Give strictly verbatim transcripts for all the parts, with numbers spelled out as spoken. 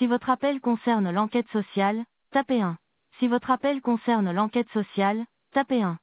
Si votre appel concerne l'enquête sociale, tapez un. Si votre appel concerne l'enquête sociale, tapez un.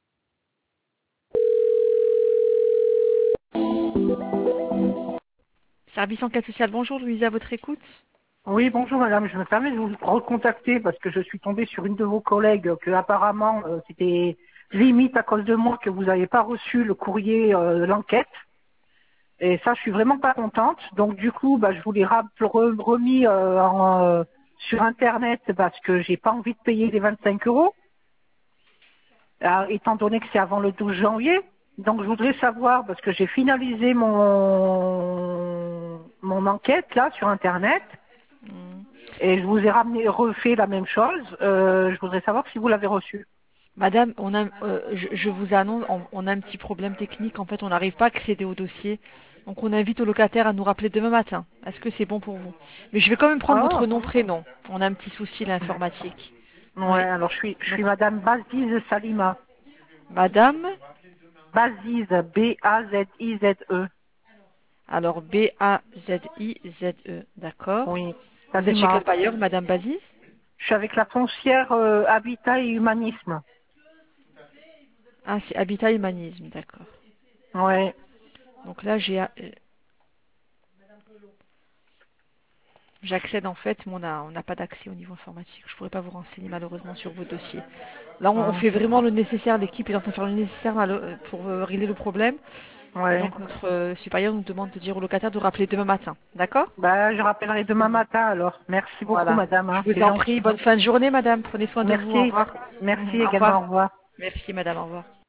Service enquête sociale, bonjour Louise, à votre écoute. Oui, bonjour madame, je me permets de vous recontacter parce que je suis tombée sur une de vos collègues que apparemment euh, c'était limite à cause de moi que vous n'avez pas reçu le courrier euh, de l'enquête. Et ça, je suis vraiment pas contente. Donc du coup, bah, je vous l'ai rap- re- remis euh, en, euh, sur internet parce que j'ai pas envie de payer les vingt-cinq euros, euh, étant donné que c'est avant le douze janvier. Donc je voudrais savoir, parce que j'ai finalisé mon mon enquête là sur internet. Et je vous ai ramené, refait la même chose. Euh, je voudrais savoir si vous l'avez reçu. Madame, on a, euh, je, je vous annonce, on, on a un petit problème technique. En fait, on n'arrive pas à accéder au dossier. Donc, on invite au locataire à nous rappeler demain matin. Est-ce que c'est bon pour vous? Mais je vais quand même prendre votre Ah, nom, prénom. On a un petit souci, l'informatique. ouais, Oui. alors je suis, je Donc, suis Madame Baziz Salima. Madame, Baziz, B A Z I Z E. alors B A Z I Z E, d'accord. Oui, Vous êtes chez Salima. quel bailleur, Madame Baziz? Je suis avec la foncière euh, Habitat et Humanisme. Ah, c'est Habitat Humanisme, d'accord. Ouais. Donc là, j'ai, euh, j'accède en fait, mais on n'a on n'a pas d'accès au niveau informatique. Je ne pourrais pas vous renseigner malheureusement sur vos dossiers. Là, on, on Hum, fait vraiment le nécessaire. L'équipe est en train de faire le nécessaire malo- pour euh, régler le problème. Et ouais. donc, notre euh, supérieur nous demande de dire au locataire de rappeler demain matin. D'accord? Bah, je rappellerai demain matin alors. Merci beaucoup, Voilà. Madame. Je Hein. vous C'est en gentil. prie. Bonne fin de journée, madame. Prenez soin de vous. Au Merci. revoir. Merci Au également. Au revoir. revoir. Merci, madame. Au revoir.